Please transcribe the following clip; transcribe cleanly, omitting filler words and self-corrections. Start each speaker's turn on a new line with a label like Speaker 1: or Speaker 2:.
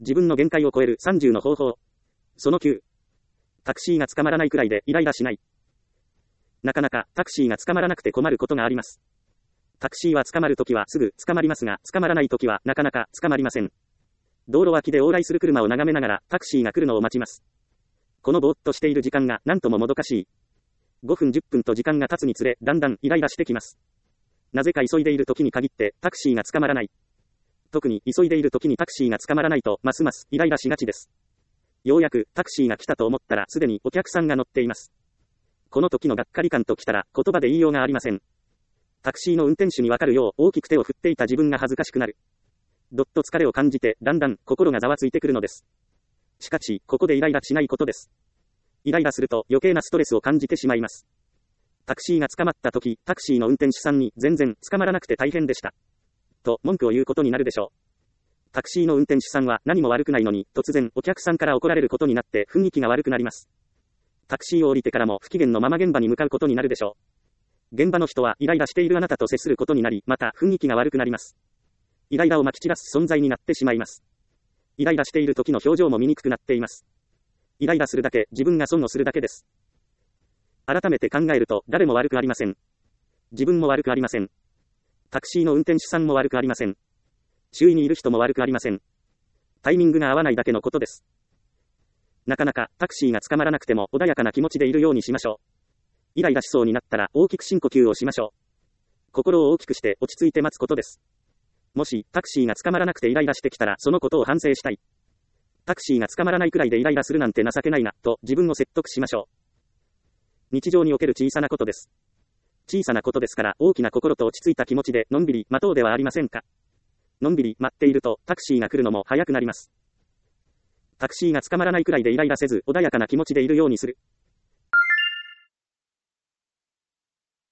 Speaker 1: 自分の限界を超える30の方法。その9。タクシーが捕まらないくらいでイライラしない。なかなかタクシーが捕まらなくて困ることがあります。タクシーは捕まるときはすぐ捕まりますが、捕まらないときはなかなか捕まりません。道路脇で往来する車を眺めながらタクシーが来るのを待ちます。このぼーっとしている時間がなんとももどかしい。5分10分と時間が経つにつれ、だんだんイライラしてきます。なぜか急いでいる時に限ってタクシーが捕まらない。特に急いでいる時にタクシーが捕まらないとますますイライラしがちです。ようやくタクシーが来たと思ったらすでにお客さんが乗っています。この時のがっかり感ときたら言葉で言いようがありません。タクシーの運転手にわかるよう大きく手を振っていた自分が恥ずかしくなる。どっと疲れを感じてだんだん心がざわついてくるのです。しかし、ここでイライラしないことです。イライラすると余計なストレスを感じてしまいます。タクシーが捕まった時、タクシーの運転手さんに全然捕まらなくて大変でした。と文句を言うことになるでしょう。タクシーの運転手さんは何も悪くないのに突然お客さんから怒られることになって雰囲気が悪くなります。タクシーを降りてからも不機嫌のまま現場に向かうことになるでしょう。現場の人はイライラしているあなたと接することになり、また雰囲気が悪くなります。イライラをまき散らす存在になってしまいます。イライラしている時の表情も醜くなっています。イライラするだけ自分が損をするだけです。改めて考えると誰も悪くありません。自分も悪くありません。タクシーの運転手さんも悪くありません。周囲にいる人も悪くありません。タイミングが合わないだけのことです。なかなかタクシーが捕まらなくても穏やかな気持ちでいるようにしましょう。イライラしそうになったら大きく深呼吸をしましょう。心を大きくして落ち着いて待つことです。もしタクシーが捕まらなくてイライラしてきたらそのことを反省したい。タクシーが捕まらないくらいでイライラするなんて情けないな、と自分を説得しましょう。日常における小さなことです。小さなことですから大きな心と落ち着いた気持ちでのんびり待とうではありませんか。のんびり待っているとタクシーが来るのも早くなります。タクシーが捕まらないくらいでイライラせず穏やかな気持ちでいるようにする。